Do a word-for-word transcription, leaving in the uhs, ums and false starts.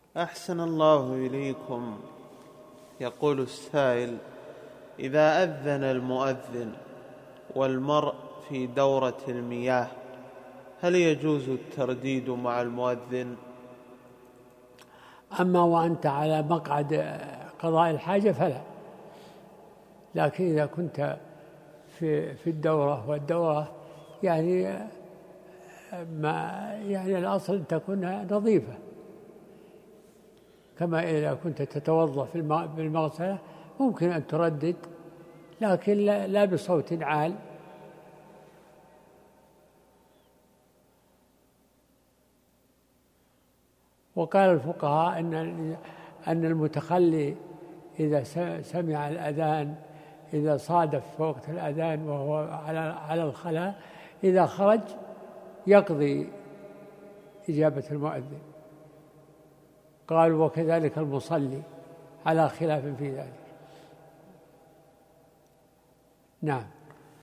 أحسن الله إليكم. يقول السائل: إذا أذن المؤذن والمرء في دورة المياه هل يجوز الترديد مع المؤذن؟ أما وأنت على مقعد قضاء الحاجة فلا، لكن إذا كنت في في الدورة، والدورة يعني ما يعني الأصل أن تكون نظيفة، كما إذا كنت تتوضأ في المغسلة ممكن أن تردد، لكن لا بصوت عال. وقال الفقهاء أن أن المتخلي إذا سمع الأذان، إذا صادف في وقت الأذان وهو على على الخلاء، إذا خرج يقضي إجابة المؤذن. قالوا وكذلك المصلي، على خلاف في ذلك. نعم.